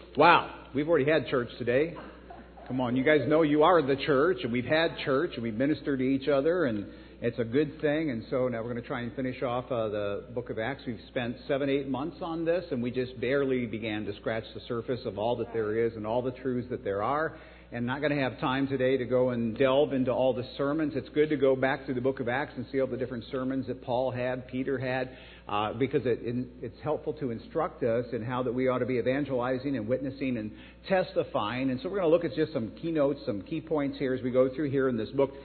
Wow, we've already had church today. Come on, you guys know you are the church, and we've had church, and we minister to each other, and it's a good thing. And so now we're going to try and finish off the book of Acts. We've spent 7-8 months on this, and we just barely began to scratch the surface of all that there is and all the truths that there are. And not going to have time today to go and delve into all the sermons. It's good to go back through the book of Acts and see all the different sermons that Paul had, Peter had, because it's helpful to instruct us in how that we ought to be evangelizing and witnessing and testifying. And so we're going to look at just some keynotes, some key points here as we go through here in this book.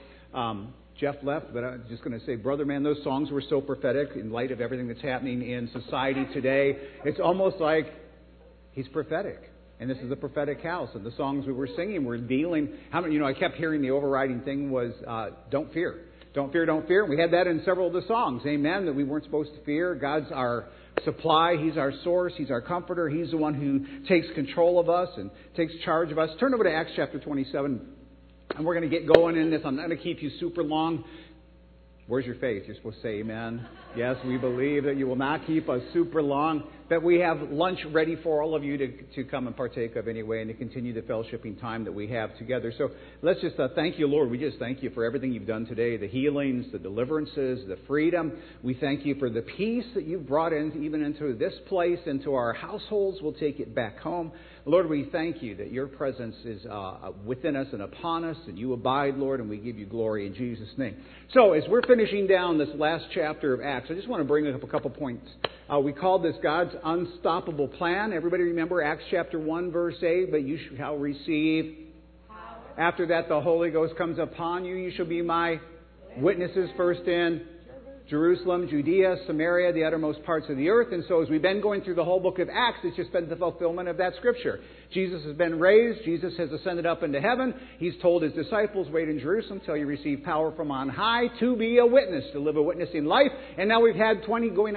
Jeff left, but I'm just going to say, brother, man, those songs were so prophetic in light of everything that's happening in society today. It's almost like he's prophetic. And this is a prophetic house. And the songs we were singing were dealing... I kept hearing the overriding thing was, don't fear. Don't fear, don't fear. We had that in several of the songs. Amen. That we weren't supposed to fear. God's our supply. He's our source. He's our comforter. He's the one who takes control of us and takes charge of us. Turn over to Acts chapter 27. And we're going to get going in this. I'm not going to keep you super long. Where's your faith? You're supposed to say amen. Yes, we believe that you will not keep us super long. That we have lunch ready for all of you to come and partake of anyway, and to continue the fellowshipping time that we have together. So let's just thank you, Lord. We just thank you for everything you've done today, the healings, the deliverances, the freedom. We thank you for the peace that you've brought in, even into this place, into our households. We'll take it back home. Lord, we thank you that your presence is within us and upon us, and you abide, Lord, and we give you glory in Jesus' name. So as we're finishing down this last chapter of Acts, I just want to bring up a couple points. We called this God's unstoppable plan. Everybody remember Acts chapter 1, verse 8, but you shall receive power. After that, the Holy Ghost comes upon you. You shall be my witnesses first in Jerusalem, Judea, Samaria, the uttermost parts of the earth. And so as we've been going through the whole book of Acts, it's just been the fulfillment of that scripture. Jesus has been raised. Jesus has ascended up into heaven. He's told his disciples, wait in Jerusalem till you receive power from on high to be a witness, to live a witnessing life. And now we've had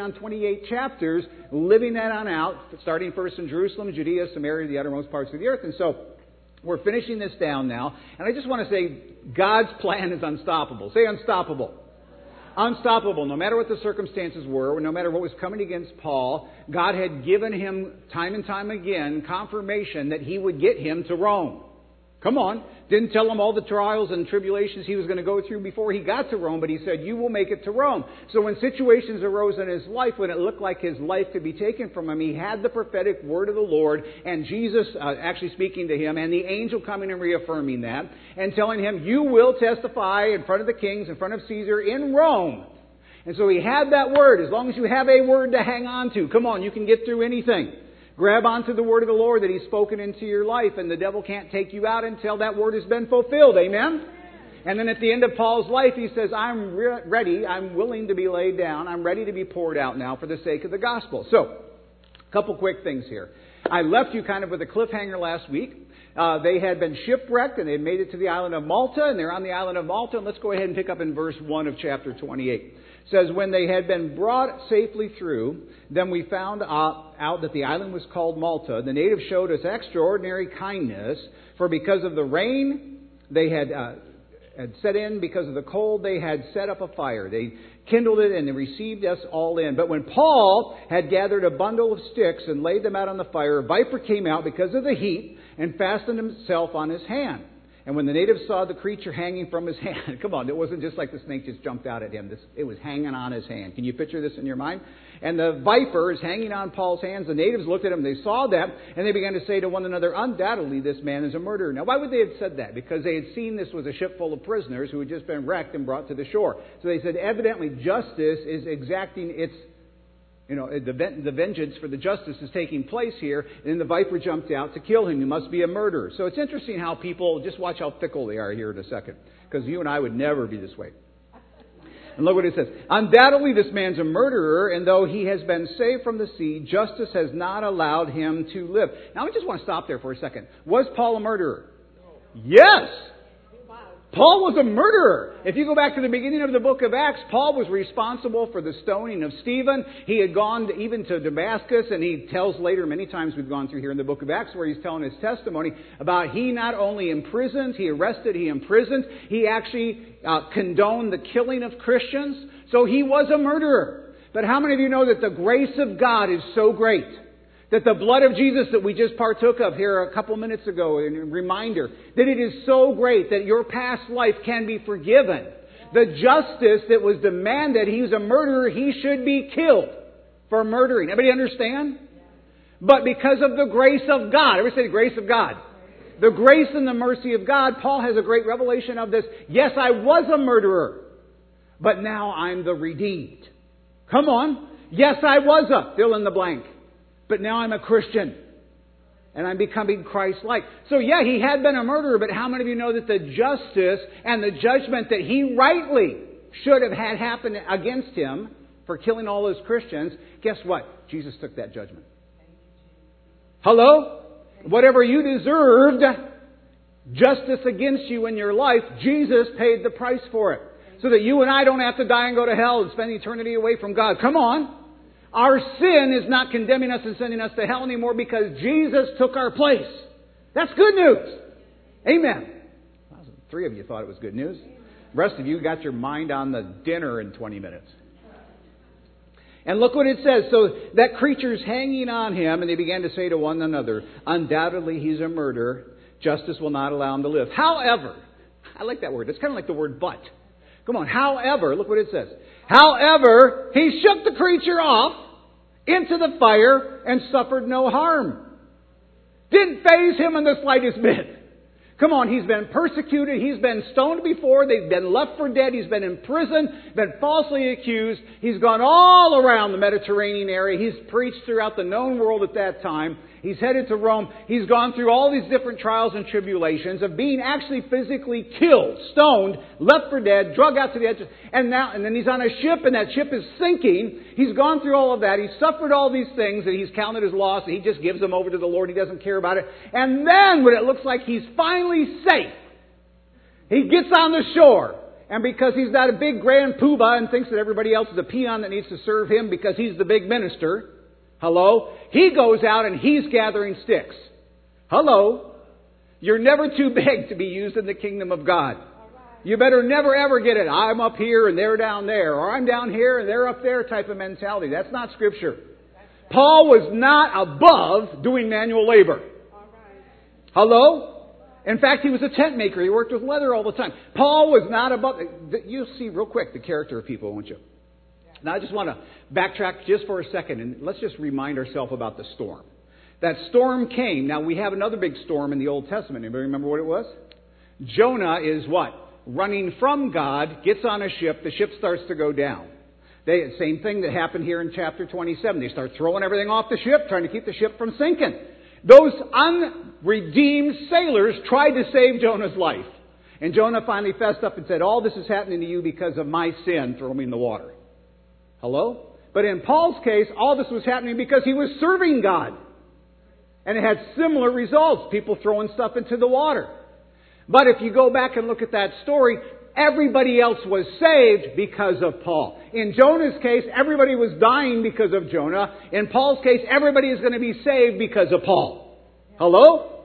28 chapters living that on out, starting first in Jerusalem, Judea, Samaria, the uttermost parts of the earth. And so we're finishing this down now. And I just want to say God's plan is unstoppable. Say unstoppable. Unstoppable. No matter what the circumstances were, no matter what was coming against Paul, God had given him time and time again confirmation that he would get him to Rome. Come on. Didn't tell him all the trials and tribulations he was going to go through before he got to Rome, but he said, you will make it to Rome. So when situations arose in his life, when it looked like his life could be taken from him, he had the prophetic word of the Lord, and Jesus actually speaking to him, and the angel coming and reaffirming that, and telling him, you will testify in front of the kings, in front of Caesar, in Rome. And so he had that word. As long as you have a word to hang on to, come on, you can get through anything. Grab onto the word of the Lord that He's spoken into your life, and the devil can't take you out until that word has been fulfilled. Amen? And then at the end of Paul's life, he says, I'm ready, I'm willing to be laid down, I'm ready to be poured out now for the sake of the gospel. So, a couple quick things here. I left you kind of with a cliffhanger last week. They had been shipwrecked, and they made it to the island of Malta, and they're on the island of Malta. And let's go ahead and pick up in verse 1 of chapter 28. It says, when they had been brought safely through, then we found out that the island was called Malta. The natives showed us extraordinary kindness, for because of the rain they had set in, because of the cold, they had set up a fire. They kindled it, and they received us all in. But when Paul had gathered a bundle of sticks and laid them out on the fire, a viper came out because of the heat and fastened himself on his hand. And when the natives saw the creature hanging from his hand, come on, it wasn't just like the snake just jumped out at him. It was hanging on his hand. Can you picture this in your mind? And the viper is hanging on Paul's hands. The natives looked at him, they saw that, and they began to say to one another, undoubtedly this man is a murderer. Now, why would they have said that? Because they had seen this was a ship full of prisoners who had just been wrecked and brought to the shore. So they said, evidently justice is exacting its... the vengeance for the justice is taking place here, and then the viper jumped out to kill him. He must be a murderer. So it's interesting how people, just watch how fickle they are here in a second, because you and I would never be this way. And look what it says. Undoubtedly this man's a murderer, and though he has been saved from the sea, justice has not allowed him to live. Now I just want to stop there for a second. Was Paul a murderer? Yes! Paul was a murderer. If you go back to the beginning of the book of Acts, Paul was responsible for the stoning of Stephen. He had gone even to Damascus, and he tells later, many times we've gone through here in the book of Acts, where he's telling his testimony about he not only imprisoned, he arrested, he imprisoned, he actually condoned the killing of Christians. So he was a murderer. But how many of you know that the grace of God is so great, That the blood of Jesus that we just partook of here a couple minutes ago, a reminder that it is so great that your past life can be forgiven. The justice that was demanded, he was a murderer, he should be killed for murdering. Everybody understand? But because of the grace of God, everybody say the grace of God. The grace and the mercy of God, Paul has a great revelation of this. Yes, I was a murderer, but now I'm the redeemed. Come on. Yes, I was a fill in the blank. But now I'm a Christian. And I'm becoming Christ-like. So yeah, he had been a murderer, but how many of you know that the justice and the judgment that he rightly should have had happen against him for killing all those Christians, guess what? Jesus took that judgment. Hello? Whatever you deserved, justice against you in your life, Jesus paid the price for it. So that you and I don't have to die and go to hell and spend eternity away from God. Come on. Our sin is not condemning us and sending us to hell anymore because Jesus took our place. That's good news. Amen. Well, 3 of you thought it was good news. The rest of you got your mind on the dinner in 20 minutes. And look what it says. So that creature's hanging on him, and they began to say to one another, undoubtedly he's a murderer. Justice will not allow him to live. However, I like that word. It's kind of like the word but. Come on. However, look what it says. However, he shook the creature off into the fire and suffered no harm. Didn't faze him in the slightest bit. Come on, he's been persecuted. He's been stoned before. They've been left for dead. He's been in prison, been falsely accused. He's gone all around the Mediterranean area. He's preached throughout the known world at that time. He's headed to Rome. He's gone through all these different trials and tribulations of being actually physically killed, stoned, left for dead, drug out to the edge. And then he's on a ship, and that ship is sinking. He's gone through all of that. He's suffered all these things that he's counted as loss, and he just gives them over to the Lord. He doesn't care about it. And then when it looks like he's finally safe, he gets on the shore. And because he's not a big grand poobah and thinks that everybody else is a peon that needs to serve him because he's the big minister, hello? He goes out and he's gathering sticks. Hello? You're never too big to be used in the kingdom of God. You better never ever get it. I'm up here and they're down there. Or I'm down here and they're up there type of mentality. That's not Scripture. Paul was not above doing manual labor. Hello? In fact, he was a tent maker. He worked with leather all the time. Paul was not above... You'll see real quick the character of people, won't you? Now, I just want to backtrack just for a second, and let's just remind ourselves about the storm. That storm came. Now, we have another big storm in the Old Testament. Anybody remember what it was? Jonah is what? Running from God, gets on a ship. The ship starts to go down. Same thing that happened here in chapter 27. They start throwing everything off the ship, trying to keep the ship from sinking. Those unredeemed sailors tried to save Jonah's life. And Jonah finally fessed up and said, all this is happening to you because of my sin. Throw me in the water. Hello? But in Paul's case, all this was happening because he was serving God. And it had similar results. People throwing stuff into the water. But if you go back and look at that story, everybody else was saved because of Paul. In Jonah's case, everybody was dying because of Jonah. In Paul's case, everybody is going to be saved because of Paul. Hello?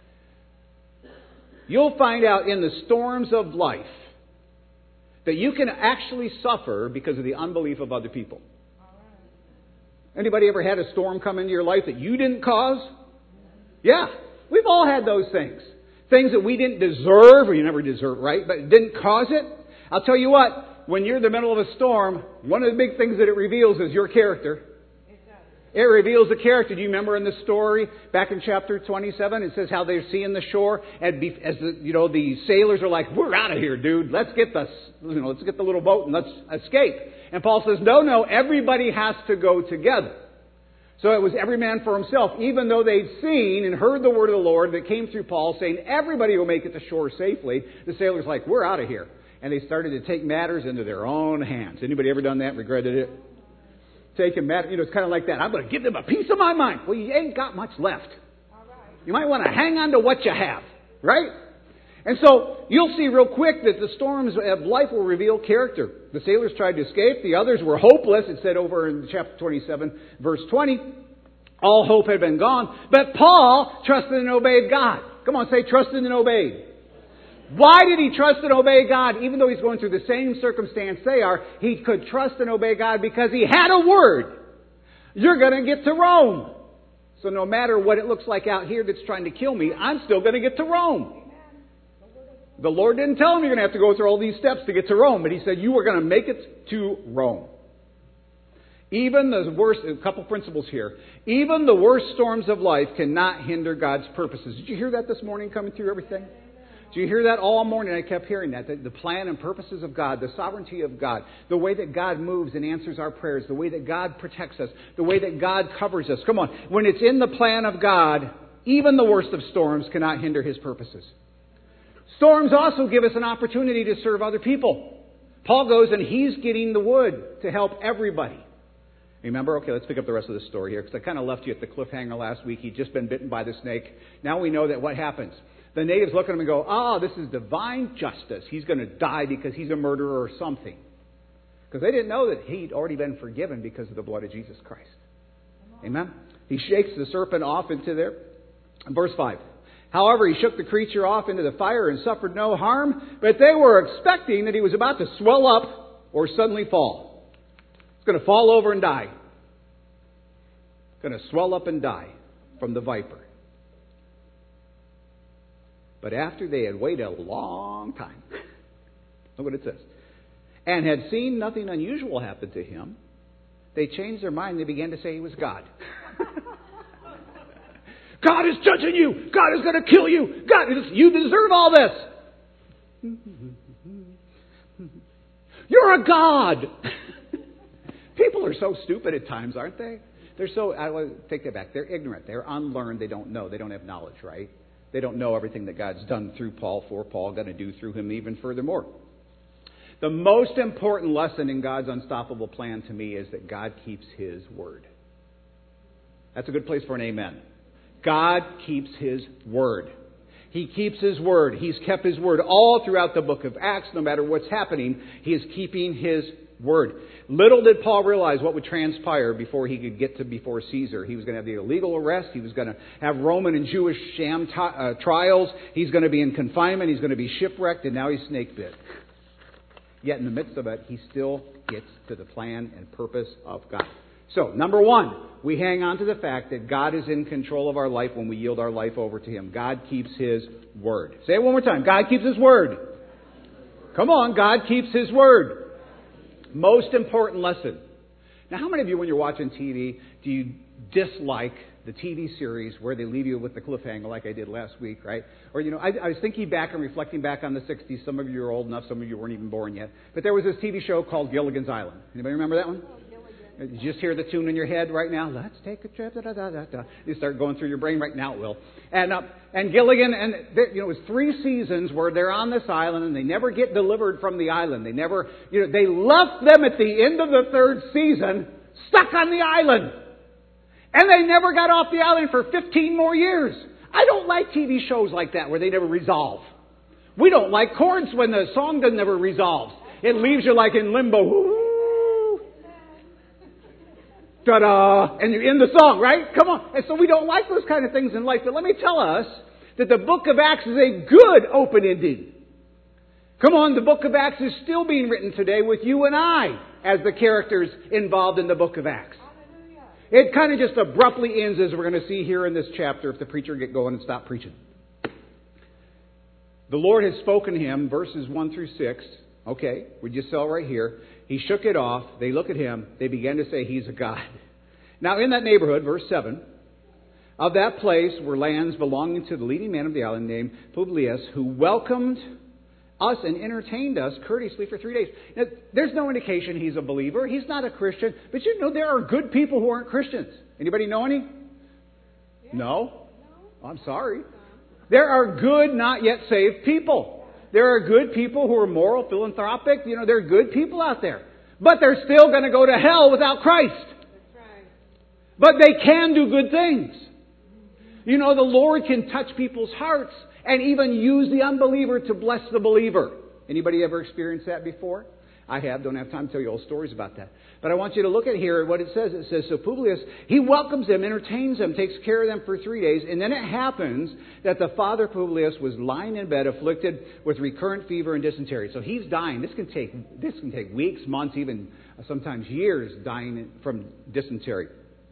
You'll find out in the storms of life that you can actually suffer because of the unbelief of other people. Anybody ever had a storm come into your life that you didn't cause? Yeah, we've all had those things. Things that we didn't deserve, or you never deserve, right? But it didn't cause it. I'll tell you what, when you're in the middle of a storm, one of the big things that it reveals is your character. It reveals the character. Do you remember in the story back in chapter 27? It says how they're seeing the shore, and the sailors are like, "We're out of here, dude. Let's get the little boat and let's escape." And Paul says, "No, everybody has to go together." So it was every man for himself, even though they'd seen and heard the word of the Lord that came through Paul saying everybody will make it to shore safely. The sailors like, "We're out of here," and they started to take matters into their own hands. Anybody ever done that? Regretted it? Taking matters, it's kind of like that. I'm going to give them a piece of my mind. Well, you ain't got much left. You might want to hang on to what you have, right? And so you'll see real quick that the storms of life will reveal character. The sailors tried to escape. The others were hopeless. It said over in chapter 27, verse 20, all hope had been gone. But Paul trusted and obeyed God. Come on, say trusted and obeyed. Why did he trust and obey God? Even though he's going through the same circumstance they are, he could trust and obey God because he had a word. You're going to get to Rome. So no matter what it looks like out here that's trying to kill me, I'm still going to get to Rome. The Lord didn't tell him you're going to have to go through all these steps to get to Rome, but He said you were going to make it to Rome. Even the worst, a couple principles here. Even the worst storms of life cannot hinder God's purposes. Did you hear that this morning coming through everything? Did you hear that all morning? I kept hearing that. The plan and purposes of God, the sovereignty of God, the way that God moves and answers our prayers, the way that God protects us, the way that God covers us. Come on. When it's in the plan of God, even the worst of storms cannot hinder His purposes. Storms also give us an opportunity to serve other people. Paul goes and he's getting the wood to help everybody. Remember? Okay, let's pick up the rest of the story here, because I kind of left you at the cliffhanger last week. He'd just been bitten by the snake. Now we know that what happens. The natives look at him and go, this is divine justice. He's going to die because he's a murderer or something. Because they didn't know that he'd already been forgiven because of the blood of Jesus Christ. Amen? He shakes the serpent off into there. Verse 5. However, he shook the creature off into the fire and suffered no harm, but they were expecting that he was about to swell up or suddenly fall. He's going to fall over and die. Going to swell up and die from the viper. But after they had waited a long time, look what it says, and had seen nothing unusual happen to him, they changed their mind and they began to say he was God. God is judging you. God is going to kill you. God, you deserve all this. You're a God. People are so stupid at times, aren't they? I want to take that back. They're ignorant. They're unlearned. They don't know. They don't have knowledge, right? They don't know everything that God's done through Paul, for Paul, going to do through him even furthermore. The most important lesson in God's unstoppable plan to me is that God keeps His word. That's a good place for an amen. God keeps His word. He keeps His word. He's kept His word all throughout the book of Acts. No matter what's happening, He is keeping His word. Little did Paul realize what would transpire before he could get to before Caesar. He was going to have the illegal arrest. He was going to have Roman and Jewish sham trials. He's going to be in confinement. He's going to be shipwrecked, and now he's snake bit. Yet in the midst of it, he still gets to the plan and purpose of God. So, number one, we hang on to the fact that God is in control of our life when we yield our life over to Him. God keeps His word. Say it one more time. God keeps His word. Come on, God keeps His word. Most important lesson. Now, how many of you, when you're watching TV, do you dislike the TV series where they leave you with the cliffhanger like I did last week, right? Or, I was thinking back and reflecting back on the 60s. Some of you are old enough. Some of you weren't even born yet. But there was this TV show called Gilligan's Island. Anybody remember that one? You just hear the tune in your head right now. Let's take a trip. Da, da, da, da, da. You start going through your brain right now. It will. And Gilligan, and it was 3 seasons where they're on this island and they never get delivered from the island. They never, they left them at the end of the 3rd season stuck on the island, and they never got off the island for 15 more years. I don't like TV shows like that where they never resolve. We don't like chords when the song doesn't ever resolve. It leaves you like in limbo. Ta-da! And you're in the song, right? Come on. And so we don't like those kind of things in life. But let me tell us that the book of Acts is a good open ending. Come on, the book of Acts is still being written today with you and I as the characters involved in the book of Acts. It kind of just abruptly ends, as we're going to see here in this chapter, if the preacher get going and stop preaching. The Lord has spoken to him, verses 1 through 6. Okay, we just saw right here. He shook it off. They look at him. They began to say he's a god. Now, in that neighborhood, verse 7, of that place were lands belonging to the leading man of the island named Publius, who welcomed us and entertained us courteously for 3 days. Now, there's no indication he's a believer. He's not a Christian. But there are good people who aren't Christians. Anybody know any? No? Oh, I'm sorry. There are good, not yet saved people. There are good people who are moral, philanthropic. There are good people out there. But they're still going to go to hell without Christ. That's right. But they can do good things. The Lord can touch people's hearts and even use the unbeliever to bless the believer. Anybody ever experienced that before? I have. Don't have time to tell you all stories about that. But I want you to look at here what it says. It says, so Publius, he welcomes them, entertains them, takes care of them for 3 days. And then it happens that the father Publius was lying in bed afflicted with recurrent fever and dysentery. So he's dying. This can take weeks, months, even sometimes years, dying from dysentery.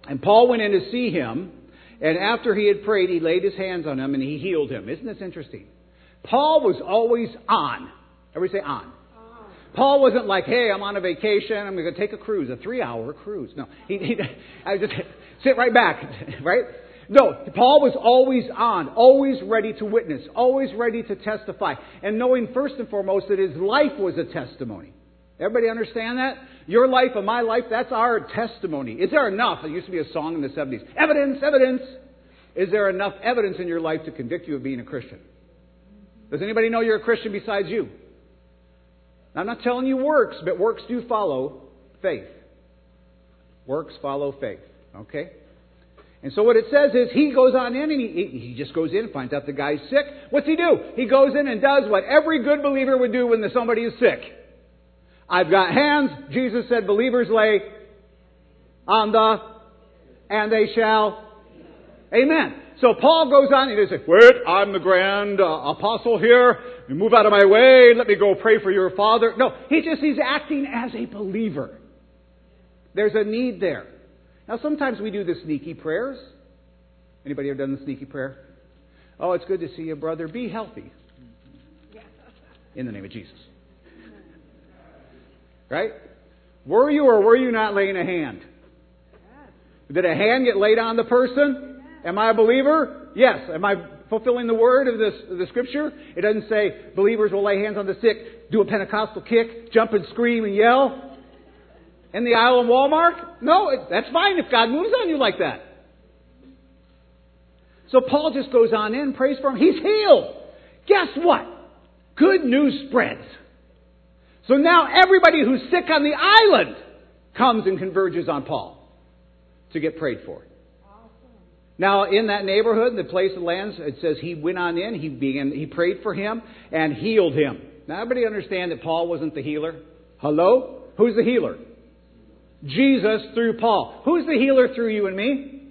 And Paul went in to see him, and after he had prayed, he laid his hands on him and he healed him. Isn't this interesting? Paul was always on. Everybody say on. Paul wasn't like, hey, I'm on a vacation, I'm going to take a cruise, a 3-hour cruise. No, I just sit right back, right? No, Paul was always on, always ready to witness, always ready to testify, and knowing first and foremost that his life was a testimony. Everybody understand that? Your life and my life, that's our testimony. Is there enough? It used to be a song in the 70s. Evidence, evidence. Is there enough evidence in your life to convict you of being a Christian? Does anybody know you're a Christian besides you? I'm not telling you works, but works do follow faith. Works follow faith. Okay? And so what it says is he goes on in and he just goes in and finds out the guy's sick. What's he do? He goes in and does what every good believer would do when somebody is sick. I've got hands. Jesus said believers lay on and they shall. Amen. So Paul goes on and he says, wait, I'm the grand apostle here. You move out of my way. Let me go pray for your father. No, he's acting as a believer. There's a need there. Now sometimes we do the sneaky prayers. Anybody ever done the sneaky prayer? Oh, it's good to see you, brother. Be healthy. In the name of Jesus. Right? Were you or were you not laying a hand? Did a hand get laid on the person? Am I a believer? Yes. Am I fulfilling the word of the Scripture? It doesn't say believers will lay hands on the sick, do a Pentecostal kick, jump and scream and yell in the aisle in Walmart. No, that's fine if God moves on you like that. So Paul just goes on in, prays for him. He's healed. Guess what? Good news spreads. So now everybody who's sick on the island comes and converges on Paul to get prayed for. Now, in that neighborhood, the place of lands, it says he went on in, he prayed for him and healed him. Now, everybody understand that Paul wasn't the healer? Hello? Who's the healer? Jesus through Paul. Who's the healer through you and me?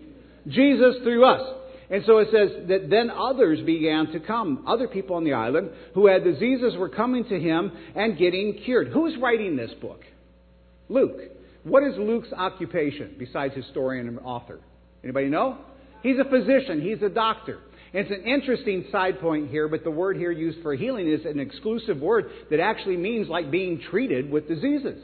Jesus through us. And so it says that then others began to come. Other people on the island who had diseases were coming to him and getting cured. Who's writing this book? Luke. What is Luke's occupation besides historian and author? Anybody know? He's a physician. He's a doctor. And it's an interesting side point here, but the word here used for healing is an exclusive word that actually means like being treated with diseases.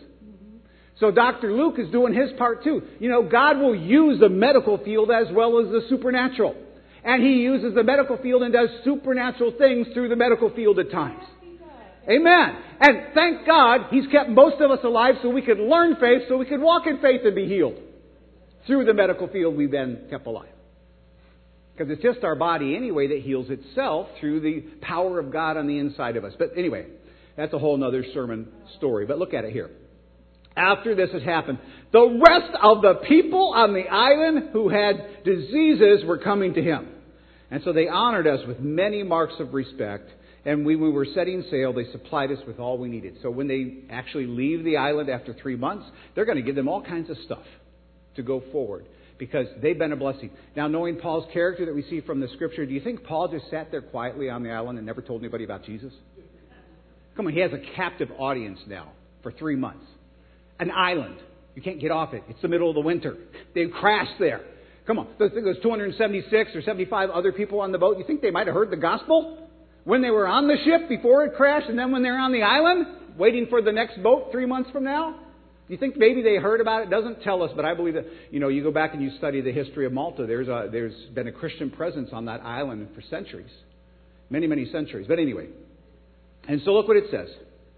So Dr. Luke is doing his part too. You know, God will use the medical field as well as the supernatural. And He uses the medical field and does supernatural things through the medical field at times. Amen. And thank God He's kept most of us alive so we could learn faith, so we could walk in faith and be healed. Through the medical field we've been kept alive. Because it's just our body anyway that heals itself through the power of God on the inside of us. But anyway, that's a whole other sermon story. But look at it here. After this had happened, the rest of the people on the island who had diseases were coming to him. And so they honored us with many marks of respect. And when we were setting sail, they supplied us with all we needed. So when they actually leave the island after 3 months, they're going to give them all kinds of stuff to go forward. Because they've been a blessing. Now, knowing Paul's character that we see from the Scripture, do you think Paul just sat there quietly on the island and never told anybody about Jesus? Come on, he has a captive audience now for 3 months. An island. You can't get off it. It's the middle of the winter. They've crashed there. Come on. There's 276 or 75 other people on the boat. You think they might have heard the gospel when they were on the ship before it crashed, and then when they're on the island waiting for the next boat 3 months from now? Do you think maybe they heard about it? It doesn't tell us, but I believe that, you go back and you study the history of Malta. There's been a Christian presence on that island for centuries. Many, many centuries. But anyway. And so look what it says.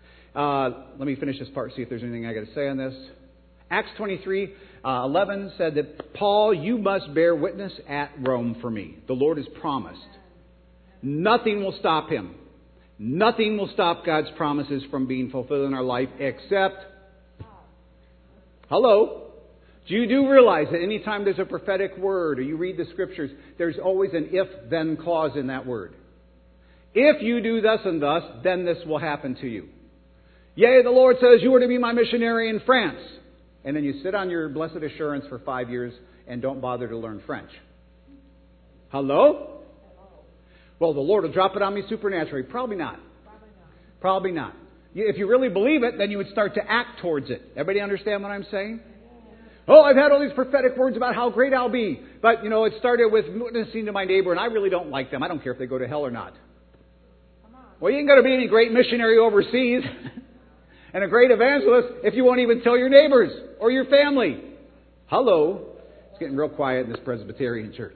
Let me finish this part, see if there's anything I got to say on this. Acts 23:11 said that, Paul, you must bear witness at Rome for me. The Lord has promised. Nothing will stop Him. Nothing will stop God's promises from being fulfilled in our life except... Hello? Do you do realize that anytime there's a prophetic word or you read the Scriptures, there's always an if-then clause in that word. If you do thus and thus, then this will happen to you. Yea, the Lord says, you are to be my missionary in France. And then you sit on your blessed assurance for 5 years and don't bother to learn French. Hello? Well, the Lord will drop it on me supernaturally. Probably not. Probably not. If you really believe it, then you would start to act towards it. Everybody understand what I'm saying? Oh, I've had all these prophetic words about how great I'll be. But, it started with witnessing to my neighbor, and I really don't like them. I don't care if they go to hell or not. Well, you ain't going to be any great missionary overseas and a great evangelist if you won't even tell your neighbors or your family. Hello. It's getting real quiet in this Presbyterian church.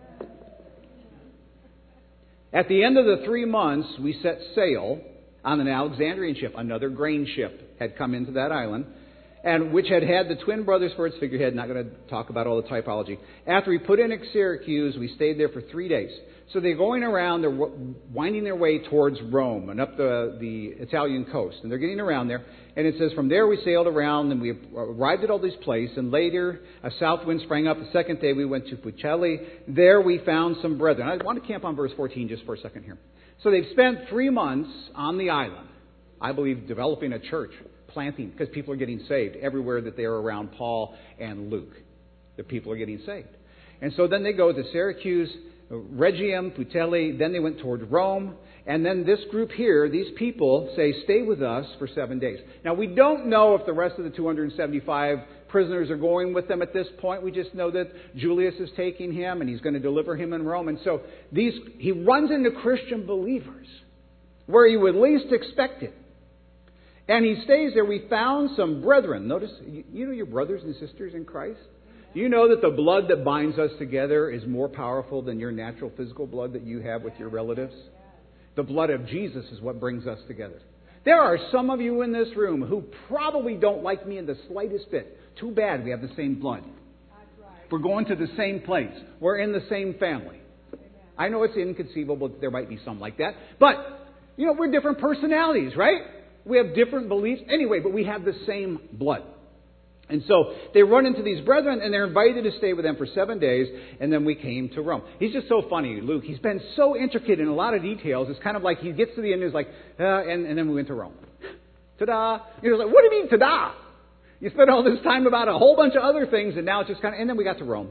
At the end of the 3 months, we set sail on an Alexandrian ship. Another grain ship had come into that island, and which had the twin brothers for its figurehead. Not going to talk about all the typology. After we put in at Syracuse, we stayed there for 3 days. So they're going around, they're winding their way towards Rome and up the Italian coast. And they're getting around there. And it says, from there we sailed around and we arrived at all these places. And later a south wind sprang up. The second day we went to Pucelli. There we found some brethren. I want to camp on verse 14 just for a second here. So they've spent 3 months on the island, I believe, developing a church, planting, because people are getting saved everywhere that they're around Paul and Luke. The people are getting saved. And so then they go to Syracuse, Rhegium, Putelli, then they went toward Rome, and then this group here, these people say, stay with us for 7 days. Now, we don't know if the rest of the 275 prisoners are going with them at this point. We just know that Julius is taking him, and he's going to deliver him in Rome. And so he runs into Christian believers where you would least expect it. And he stays there. We found some brethren. Notice, you know your brothers and sisters in Christ? Do you know that the blood that binds us together is more powerful than your natural physical blood that you have with your relatives? The blood of Jesus is what brings us together. There are some of you in this room who probably don't like me in the slightest bit. Too bad we have the same blood. We're going to the same place. We're in the same family. I know it's inconceivable that there might be some like that. But, we're different personalities, right? We have different beliefs. Anyway, but we have the same blood. And so they run into these brethren, and they're invited to stay with them for 7 days, and then we came to Rome. He's just so funny, Luke. He's been so intricate in a lot of details. It's kind of like he gets to the end and he's like, and then we went to Rome. Ta-da! You're like, what do you mean, ta-da? You spent all this time about a whole bunch of other things, and now it's just and then we got to Rome.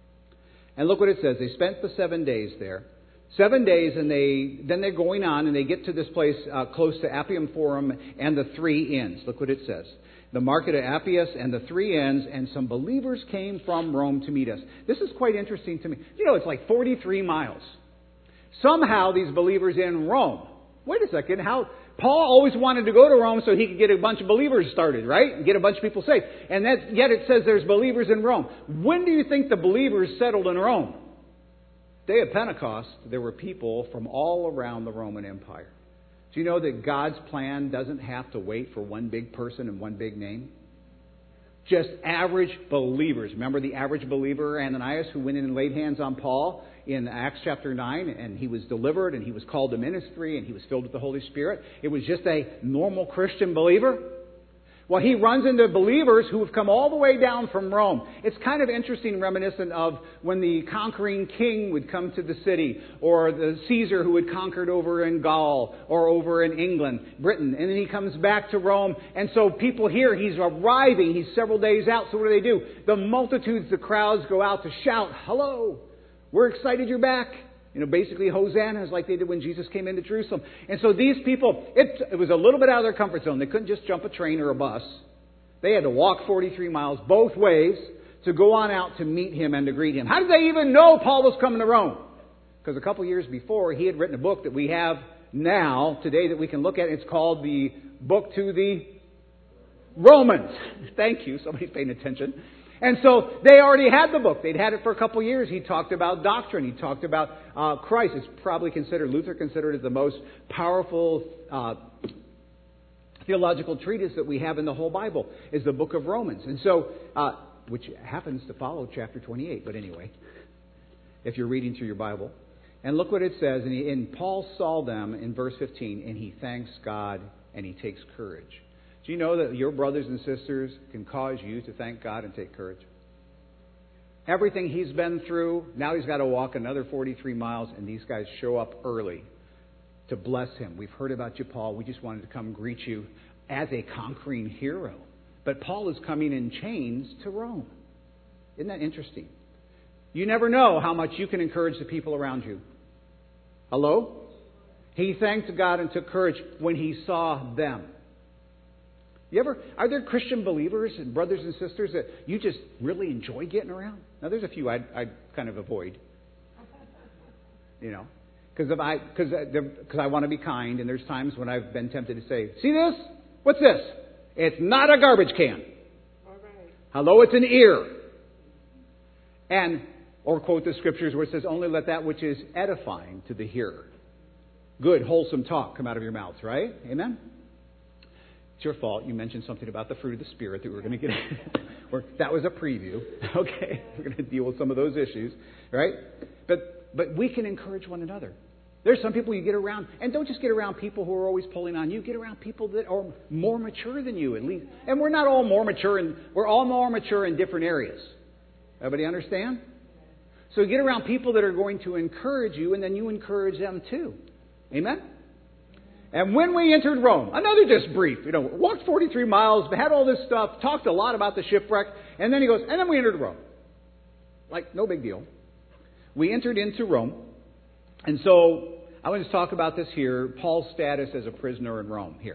And look what it says. They spent the 7 days there. 7 days, and then they're going on, and they get to this place close to Appium Forum and the 3 Inns. Look what it says. The market of Appius and the 3 Inns, and some believers came from Rome to meet us. This is quite interesting to me. It's like 43 miles. Somehow these believers in Rome. Wait a second. How Paul always wanted to go to Rome so he could get a bunch of believers started, right? And get a bunch of people saved. And yet it says there's believers in Rome. When do you think the believers settled in Rome? Day of Pentecost, there were people from all around the Roman Empire. Do you know that God's plan doesn't have to wait for one big person and one big name? Just average believers. Remember the average believer, Ananias, who went in and laid hands on Paul in Acts chapter 9, and he was delivered, and he was called to ministry, and he was filled with the Holy Spirit. It was just a normal Christian believer. Well, he runs into believers who have come all the way down from Rome. It's kind of interesting, reminiscent of when the conquering king would come to the city, or the Caesar who had conquered over in Gaul, or over in England, Britain, and then he comes back to Rome. And so people hear he's arriving, he's several days out, so what do? The multitudes, the crowds go out to shout, hello, we're excited you're back. Basically hosannas like they did when Jesus came into Jerusalem. And so these people, it was a little bit out of their comfort zone. They couldn't just jump a train or a bus. They had to walk 43 miles both ways to go on out to meet him and to greet him. How did they even know Paul was coming to Rome? Because a couple years before, he had written a book that we have now, today, that we can look at. It's called the Book to the Romans. Thank you. Somebody's paying attention. And so they already had the book. They'd had it for a couple years. He talked about doctrine. He talked about Christ. It's probably Luther considered it the most powerful theological treatise that we have in the whole Bible is the book of Romans. And so, which happens to follow chapter 28. But anyway, if you're reading through your Bible. And look what it says. And Paul saw them in verse 15, and he thanks God and he takes courage. Do you know that your brothers and sisters can cause you to thank God and take courage? Everything he's been through, now he's got to walk another 43 miles, and these guys show up early to bless him. We've heard about you, Paul. We just wanted to come greet you as a conquering hero. But Paul is coming in chains to Rome. Isn't that interesting? You never know how much you can encourage the people around you. Hello? He thanked God and took courage when he saw them. Are there Christian believers and brothers and sisters that you just really enjoy getting around? Now, there's a few I'd kind of avoid. Because I want to be kind, and there's times when I've been tempted to say, see this? What's this? It's not a garbage can. All right. Hello, it's an ear. Or quote the scriptures where it says, only let that which is edifying to the hearer. Good, wholesome talk come out of your mouths, right? Amen? It's your fault. You mentioned something about the fruit of the Spirit that we were going to get that was a preview. Okay, we're going to deal with some of those issues, right? But we can encourage one another. There's some people you get around, and don't just get around people who are always pulling on you. Get around people that are more mature than you, at least. And we're not all more mature, we're all more mature in different areas. Everybody understand? So get around people that are going to encourage you, and then you encourage them too. Amen? And when we entered Rome, another just brief, walked 43 miles, had all this stuff, talked a lot about the shipwreck, and then he goes, and then we entered Rome. Like, no big deal. We entered into Rome. And so I want to talk about this here, Paul's status as a prisoner in Rome here.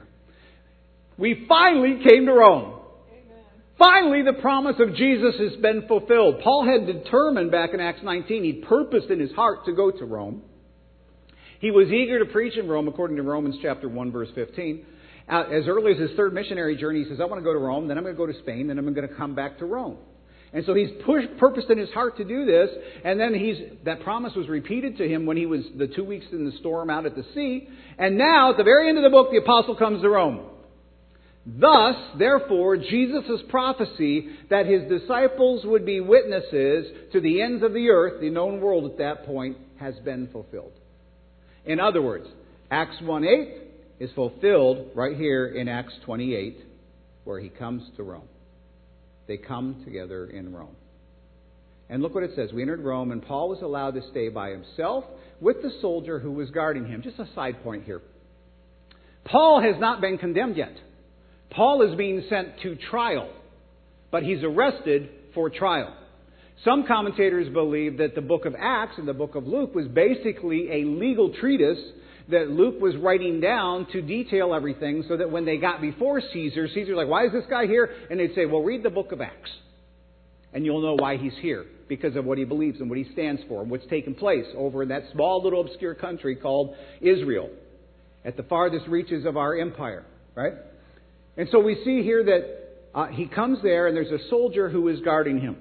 We finally came to Rome. Amen. Finally, the promise of Jesus has been fulfilled. Paul had determined back in Acts 19, he purposed in his heart to go to Rome. He was eager to preach in Rome, according to Romans chapter 1, verse 15. As early as his third missionary journey, he says, I want to go to Rome, then I'm going to go to Spain, then I'm going to come back to Rome. And so he's purposed in his heart to do this, and then that promise was repeated to him when he was the 2 weeks in the storm out at the sea. And now, at the very end of the book, the apostle comes to Rome. Thus, therefore, Jesus' prophecy that his disciples would be witnesses to the ends of the earth, the known world at that point, has been fulfilled. In other words, Acts 1:8 is fulfilled right here in Acts 28, where he comes to Rome. They come together in Rome. And look what it says. We entered Rome, and Paul was allowed to stay by himself with the soldier who was guarding him. Just a side point here. Paul has not been condemned yet. Paul is being sent to trial, but he's arrested for trial. Some commentators believe that the book of Acts and the book of Luke was basically a legal treatise that Luke was writing down to detail everything so that when they got before Caesar's like, why is this guy here? And they'd say, well, read the book of Acts. And you'll know why he's here, because of what he believes and what he stands for and what's taken place over in that small little obscure country called Israel, at the farthest reaches of our empire, right? And so we see here that he comes there and there's a soldier who is guarding him.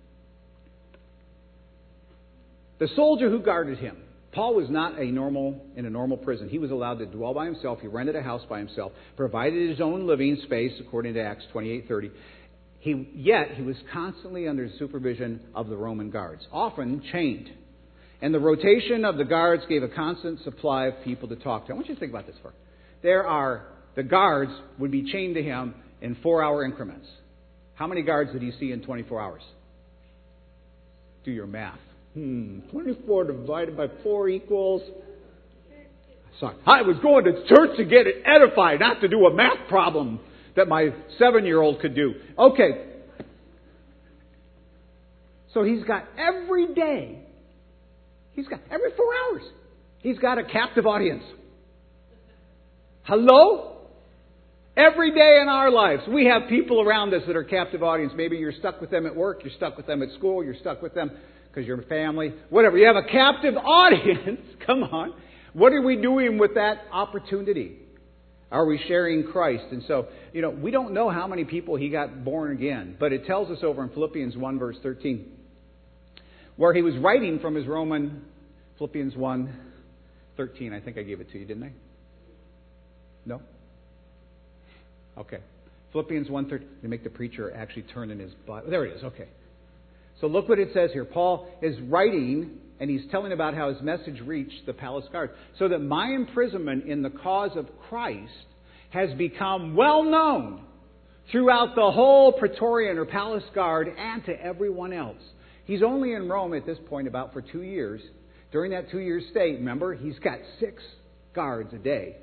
The soldier who guarded him. Paul was not in a normal prison. He was allowed to dwell by himself. He rented a house by himself, provided his own living space, according to Acts 28:30. Yet he was constantly under the supervision of the Roman guards, often chained. And the rotation of the guards gave a constant supply of people to talk to. I want you to think about this for the guards would be chained to him in 4-hour increments. How many guards did he see in 24 hours? Do your math. 24 divided by 4 equals... Sorry. I was going to church to get it edified, not to do a math problem that my 7-year-old could do. Okay. So he's got every 4 hours, he's got a captive audience. Hello? Every day in our lives, we have people around us that are captive audience. Maybe you're stuck with them at work, you're stuck with them at school, you're stuck with them because you're family, whatever. You have a captive audience. Come on. What are we doing with that opportunity? Are we sharing Christ? And so, we don't know how many people he got born again, but it tells us over in Philippians 1 verse 13, where he was writing from his Philippians 1:13. I think I gave it to you, didn't I? No? Okay. Philippians 1:13. To make the preacher actually turn in his Bible. There it is. Okay. So look what it says here. Paul is writing, and he's telling about how his message reached the palace guard. So that my imprisonment in the cause of Christ has become well known throughout the whole Praetorian or palace guard and to everyone else. He's only in Rome at this point about for 2 years. During that 2-year stay, remember, he's got 6 guards a day.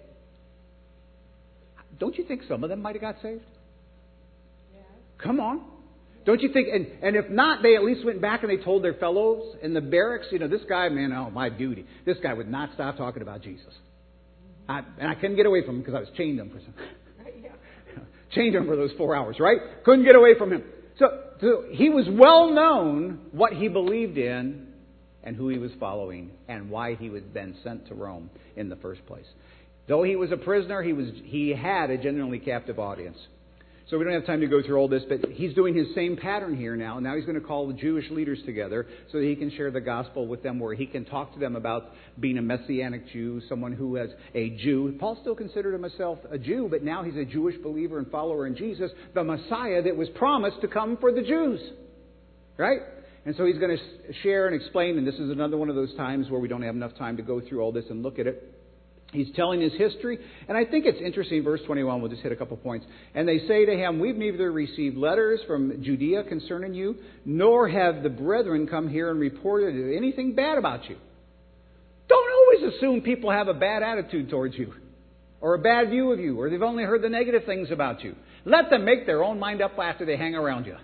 Don't you think some of them might have got saved? Yeah. Come on. Don't you think, and if not, they at least went back and they told their fellows in the barracks, this guy, man, my duty. This guy would not stop talking about Jesus. And I couldn't get away from him because I was chained to him for some. Yeah. Chained him for those 4 hours, right? Couldn't get away from him. So he was well known what he believed in and who he was following and why he was then sent to Rome in the first place. Though he was a prisoner, he had a genuinely captive audience. So we don't have time to go through all this, but he's doing his same pattern here now. Now he's going to call the Jewish leaders together so that he can share the gospel with them, where he can talk to them about being a Messianic Jew, someone who is a Jew. Paul still considered himself a Jew, but now he's a Jewish believer and follower in Jesus, the Messiah that was promised to come for the Jews. Right? And so he's going to share and explain, and this is another one of those times where we don't have enough time to go through all this and look at it. He's telling his history, and I think it's interesting, verse 21, we'll just hit a couple points. And they say to him, we've neither received letters from Judea concerning you, nor have the brethren come here and reported anything bad about you. Don't always assume people have a bad attitude towards you, or a bad view of you, or they've only heard the negative things about you. Let them make their own mind up after they hang around you.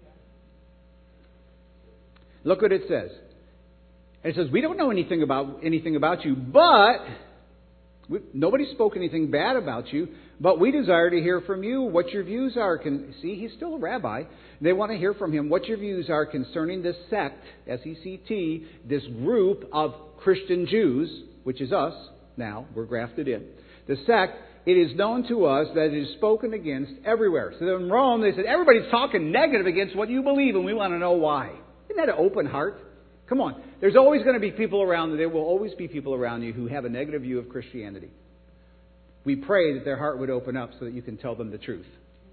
Look what it says. It says, we don't know anything about you, but... Nobody spoke anything bad about you, but we desire to hear from you what your views are. See, he's still a rabbi. They want to hear from him what your views are concerning this sect, S-E-C-T, this group of Christian Jews, which is us now. We're grafted in. The sect, it is known to us that it is spoken against everywhere. So in Rome, they said, everybody's talking negative against what you believe, and we want to know why. Isn't that an open heart? Come on. There's always going to be people around. There will always be people around you who have a negative view of Christianity. We pray that their heart would open up so that you can tell them the truth.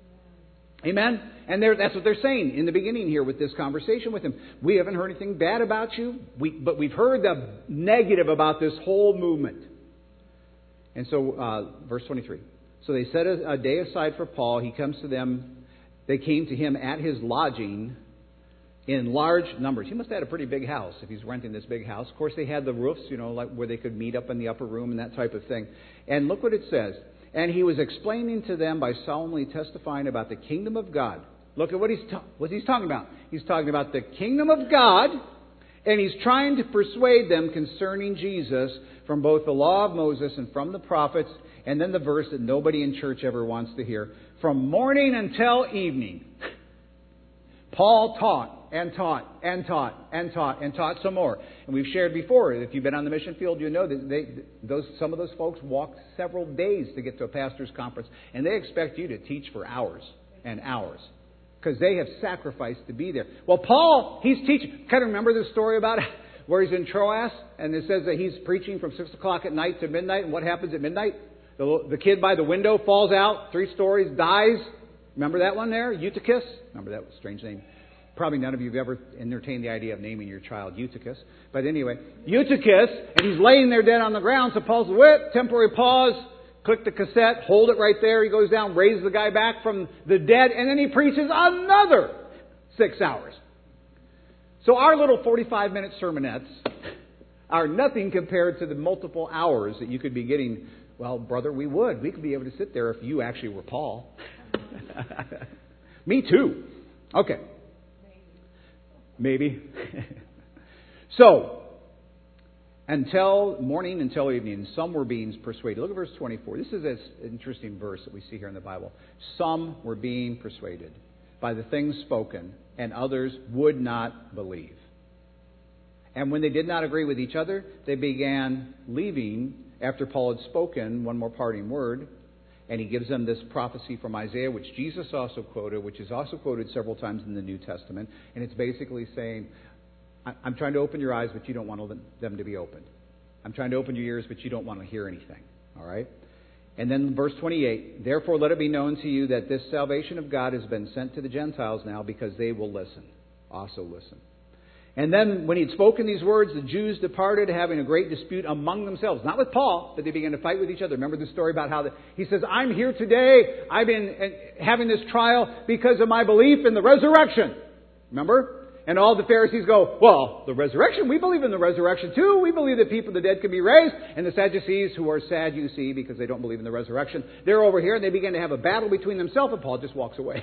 Amen? And that's what they're saying in the beginning here with this conversation with him. We haven't heard anything bad about you, but we've heard the negative about this whole movement. And so, verse 23. So they set a day aside for Paul. He comes to them. They came to him at his lodging in large numbers. He must have had a pretty big house if he's renting this big house. Of course, they had the roofs, like where they could meet up in the upper room and that type of thing. And look what it says. And he was explaining to them by solemnly testifying about the kingdom of God. Look at what he's talking about. He's talking about the kingdom of God, and he's trying to persuade them concerning Jesus from both the law of Moses and from the prophets, and then the verse that nobody in church ever wants to hear. From morning until evening, Paul taught and taught and taught and taught and taught some more. And we've shared before, if you've been on the mission field, you know that some of those folks walked several days to get to a pastor's conference. And they expect you to teach for hours and hours because they have sacrificed to be there. Well, Paul, he's teaching. Kind of remember the story about where he's in Troas? And it says that he's preaching from 6 o'clock at night to midnight. And what happens at midnight? The kid by the window falls out 3 stories, dies. Remember that one there? Eutychus? Remember that was a strange name. Probably none of you have ever entertained the idea of naming your child Eutychus. But anyway, Eutychus, and he's laying there dead on the ground. So Paul's whip, temporary pause, click the cassette, hold it right there. He goes down, raises the guy back from the dead, and then he preaches another 6 hours. So our little 45-minute sermonettes are nothing compared to the multiple hours that you could be getting. Well, brother, we could be able to sit there if you actually were Paul. Me too. Okay. Maybe. So, until morning, until evening, some were being persuaded. Look at verse 24. This is an interesting verse that we see here in the Bible. Some were being persuaded by the things spoken, and others would not believe. And when they did not agree with each other, they began leaving after Paul had spoken one more parting word. And he gives them this prophecy from Isaiah, which Jesus also quoted, which is also quoted several times in the New Testament. And it's basically saying, I'm trying to open your eyes, but you don't want them to be opened. I'm trying to open your ears, but you don't want to hear anything. All right? And then verse 28, therefore let it be known to you that this salvation of God has been sent to the Gentiles now because they will listen. Also listen. And then when he'd spoken these words, the Jews departed, having a great dispute among themselves. Not with Paul, but they began to fight with each other. Remember the story about how he says, I'm here today. I've been having this trial because of my belief in the resurrection. Remember? And all the Pharisees go, well, the resurrection, we believe in the resurrection too. We believe that people, the dead can be raised. And the Sadducees, who are sad, you see, because they don't believe in the resurrection, they're over here and they begin to have a battle between themselves, and Paul just walks away.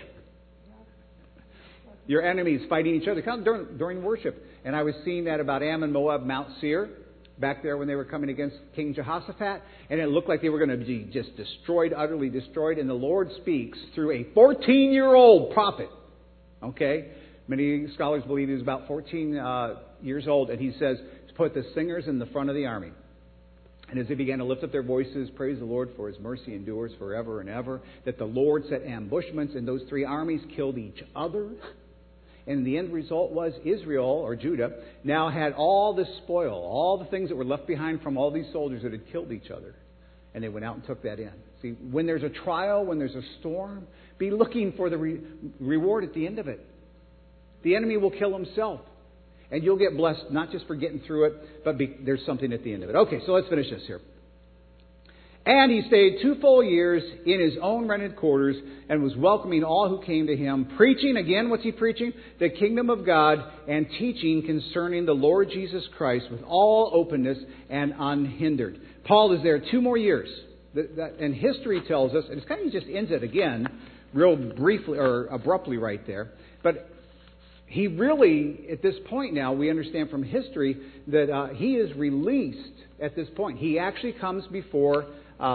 Your enemies fighting each other during worship. And I was seeing that about Ammon, Moab, Mount Seir. back there when they were coming against King Jehoshaphat, and it looked like they were going to be just destroyed, utterly destroyed, and the Lord speaks through a 14-year-old prophet. Okay? Many scholars believe he was about 14 years old, and he says to put the singers in the front of the army. And as they began to lift up their voices, praise the Lord, for His mercy endures forever and ever, that the Lord set ambushments, and those three armies killed each other. And the end result was Israel, or Judah, now had all this spoil, all the things that were left behind from all these soldiers that had killed each other. And they went out and took that in. See, when there's a trial, when there's a storm, be looking for the reward at the end of it. The enemy will kill himself. And you'll get blessed not just for getting through it, but there's something at the end of it. Okay, so let's finish this here. And he stayed 2 full years in his own rented quarters and was welcoming all who came to him, preaching, again, what's he preaching? The kingdom of God, and teaching concerning the Lord Jesus Christ with all openness and unhindered. Paul is there 2 more years. And history tells us, and it kind of just ends it again, real briefly or abruptly right there. But he really, at this point now, we understand from history that he is released at this point. He actually comes before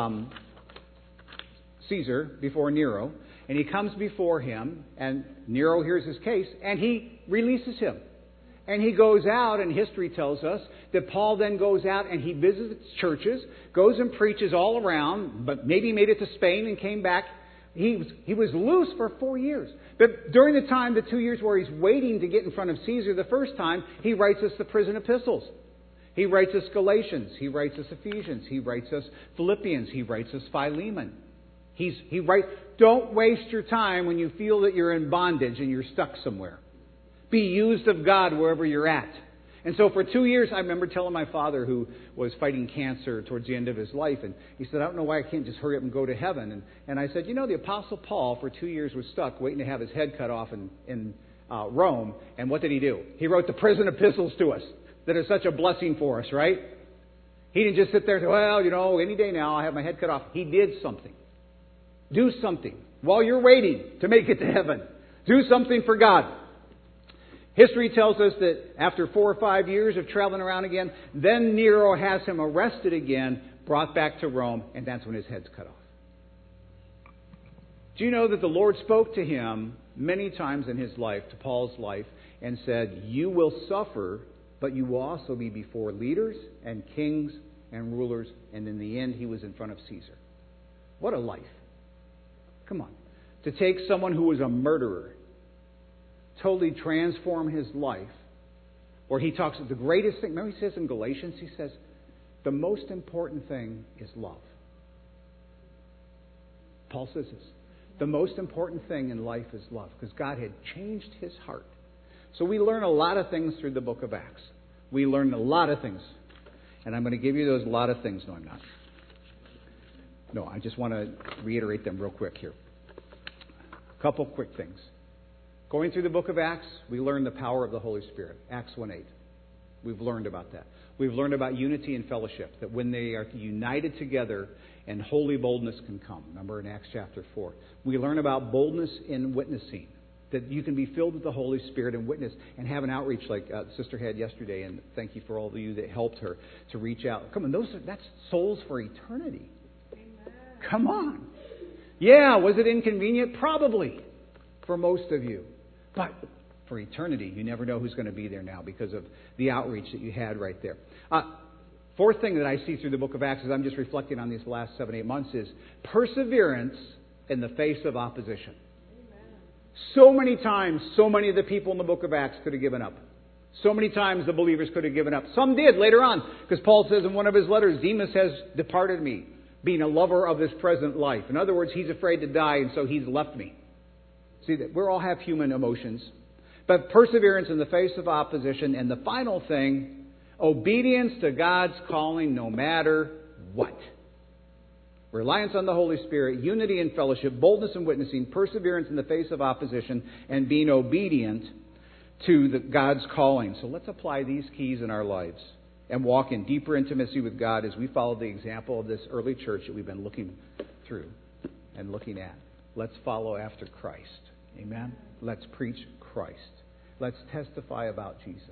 Caesar, before Nero, and he comes before him, and Nero hears his case, and he releases him. And he goes out, and history tells us that Paul then goes out and he visits churches, goes and preaches all around, but maybe made it to Spain and came back. He was loose for 4 years. But during the time, the 2 years where he's waiting to get in front of Caesar the first time, he writes us the prison epistles. He writes us Galatians. He writes us Ephesians. He writes us Philippians. He writes us Philemon. He writes, don't waste your time when you feel that you're in bondage and you're stuck somewhere. Be used of God wherever you're at. And so for 2 years, I remember telling my father, who was fighting cancer towards the end of his life, and he said, I don't know why I can't just hurry up and go to heaven. And I said, the Apostle Paul for 2 years was stuck waiting to have his head cut off in Rome. And what did he do? He wrote the prison epistles to us that are such a blessing for us, right? He didn't just sit there and say, well, any day now I'll have my head cut off. He did something. Do something while you're waiting to make it to heaven. Do something for God. History tells us that after 4 or 5 years of traveling around again, then Nero has him arrested again, brought back to Rome, and that's when his head's cut off. Do you know that the Lord spoke to him many times in his life, to Paul's life, and said, you will suffer, but you will also be before leaders and kings and rulers, and in the end he was in front of Caesar. What a life. Come on. To take someone who was a murderer, totally transform his life. Or he talks of the greatest thing. Remember he says in Galatians, he says, the most important thing is love. Paul says this. The most important thing in life is love, because God had changed his heart. So we learn a lot of things through the book of Acts. We learn a lot of things. And I'm going to give you those lot of things. No, I'm not. No, I just want to reiterate them real quick here. A couple quick things. Going through the book of Acts, we learn the power of the Holy Spirit. Acts 1:8. We've learned about that. We've learned about unity and fellowship, that when they are united together, and holy boldness can come. Remember in Acts chapter 4. We learn about boldness in witnessing, that you can be filled with the Holy Spirit and witness and have an outreach like the sister had yesterday. And thank you for all of you that helped her to reach out. Come on, that's souls for eternity. Amen. Come on. Yeah, was it inconvenient? Probably for most of you. But for eternity, you never know who's going to be there now because of the outreach that you had right there. Fourth thing that I see through the book of Acts, as I'm just reflecting on these last 7-8 months, is perseverance in the face of opposition. Amen. So many times, so many of the people in the book of Acts could have given up. So many times the believers could have given up. Some did later on, because Paul says in one of his letters, Demas has departed me, being a lover of this present life. In other words, he's afraid to die, and so he's left me. See, that we all have human emotions. But perseverance in the face of opposition. And the final thing, obedience to God's calling no matter what. Reliance on the Holy Spirit, unity and fellowship, boldness in witnessing, perseverance in the face of opposition, and being obedient to God's calling. So let's apply these keys in our lives and walk in deeper intimacy with God as we follow the example of this early church that we've been looking through and looking at. Let's follow after Christ. Amen? Let's preach Christ. Let's testify about Jesus.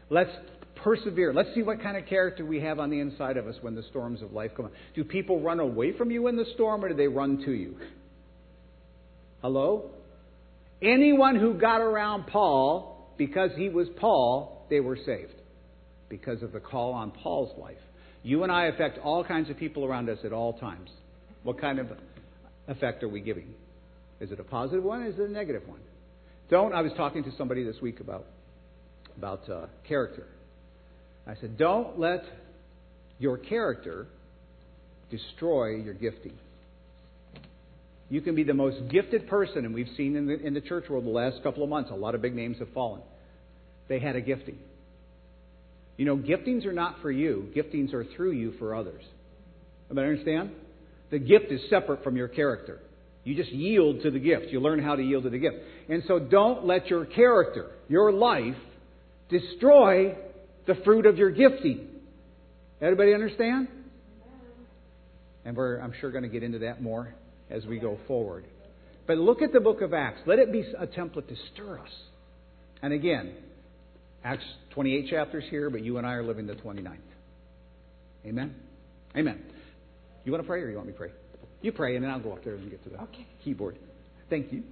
Let's persevere. Let's see what kind of character we have on the inside of us when the storms of life come. Do people run away from you in the storm, or do they run to you? Hello? Anyone who got around Paul, because he was Paul, they were saved. Because of the call on Paul's life. You and I affect all kinds of people around us at all times. What kind of effect are we giving? Is it a positive one, or is it a negative one? I was talking to somebody this week about character. I said, don't let your character destroy your gifting. You can be the most gifted person, and we've seen in the church world the last couple of months, a lot of big names have fallen. They had a gifting. You know, giftings are not for you. Giftings are through you for others. Everybody understand? The gift is separate from your character. You just yield to the gift. You learn how to yield to the gift. And so don't let your character, your life, destroy the fruit of your gifting. Everybody understand? And I'm sure going to get into that more as we go forward. But look at the book of Acts. Let it be a template to stir us. And again, Acts 28 chapters here, but you and I are living the 29th. Amen? Amen. You want to pray, or you want me to pray? You pray, and then I'll go up there and get to the keyboard. Thank you.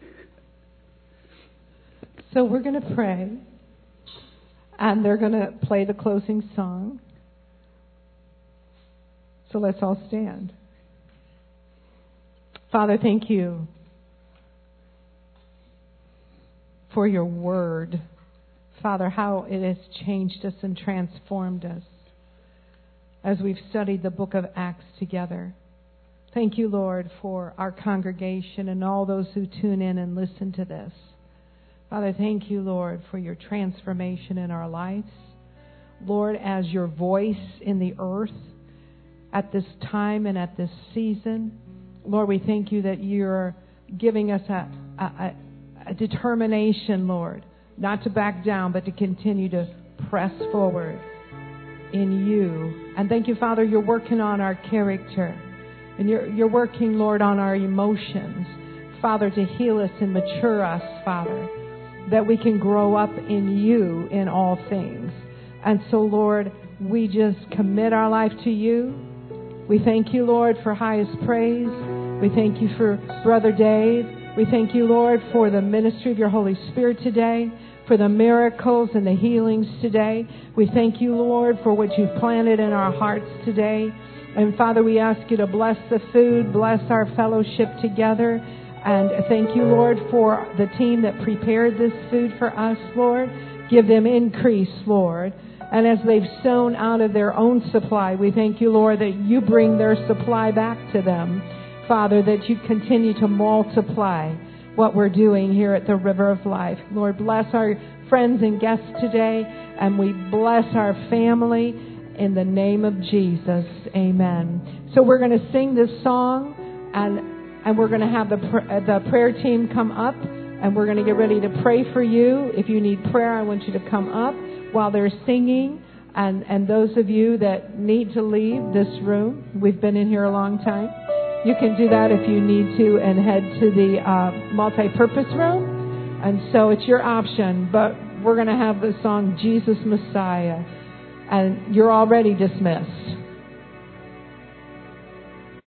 So we're going to pray, and they're going to play the closing song. So let's all stand. Father, thank you for your word. Father, how it has changed us and transformed us as we've studied the book of Acts together. Thank you, Lord, for our congregation and all those who tune in and listen to this. Father, thank you, Lord, for your transformation in our lives. Lord, as your voice in the earth at this time and at this season, Lord, we thank you that you're giving us a determination, Lord, not to back down, but to continue to press forward in you. And thank you, Father, you're working on our character. And you're working, Lord, on our emotions, Father, to heal us and mature us, Father, that we can grow up in you in all things. And so, Lord, we just commit our life to you. We thank you, Lord, for highest praise. We thank you for Brother Dave. We thank you, Lord, for the ministry of your Holy Spirit today, for the miracles and the healings today. We thank you, Lord, for what you've planted in our hearts today. And Father, we ask you to bless the food, bless our fellowship together. And thank you, Lord, for the team that prepared this food for us, Lord. Give them increase, Lord. And as they've sown out of their own supply, we thank you, Lord, that you bring their supply back to them. Father, that you continue to multiply what we're doing here at the River of Life. Lord, bless our friends and guests today, and we bless our family in the name of Jesus. Amen. So we're going to sing this song, and we're going to have the prayer team come up, and we're going to get ready to pray for you. If you need prayer, I want you to come up while they're singing. And those of you that need to leave this room, we've been in here a long time, you can do that if you need to and head to the multi-purpose room. And so it's your option, but we're going to have the song Jesus Messiah. And you're already dismissed.